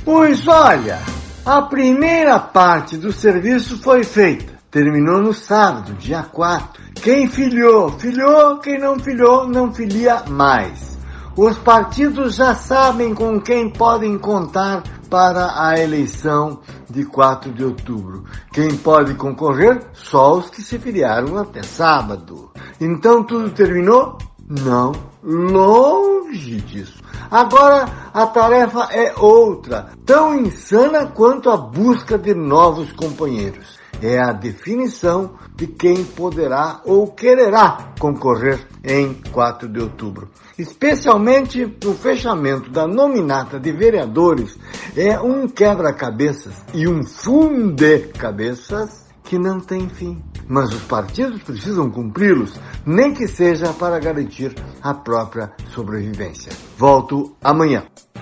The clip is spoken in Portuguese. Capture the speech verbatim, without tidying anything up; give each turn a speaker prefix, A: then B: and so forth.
A: Pois olha, a primeira parte do serviço foi feita. Terminou no sábado, dia quatro. Quem filiou, filiou. Quem não filiou, não filia mais. Os partidos já sabem com quem podem contar para a eleição de quatro de outubro. Quem pode concorrer? Só os que se filiaram até sábado. Então tudo terminou? Não, longe disso. Agora a tarefa é outra, tão insana quanto a busca de novos companheiros. É a definição de quem poderá ou quererá concorrer em quatro de outubro. Especialmente o fechamento da nominata de vereadores é um quebra-cabeças e um funde-cabeças que não tem fim. Mas os partidos precisam cumpri-los, nem que seja para garantir a própria sobrevivência. Volto amanhã.